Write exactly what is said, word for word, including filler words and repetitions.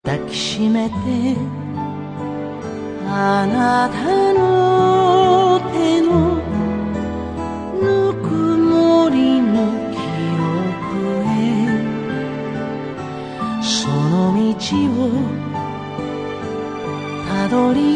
抱きしめてあなたの手のぬくもりの記憶へその道をたどり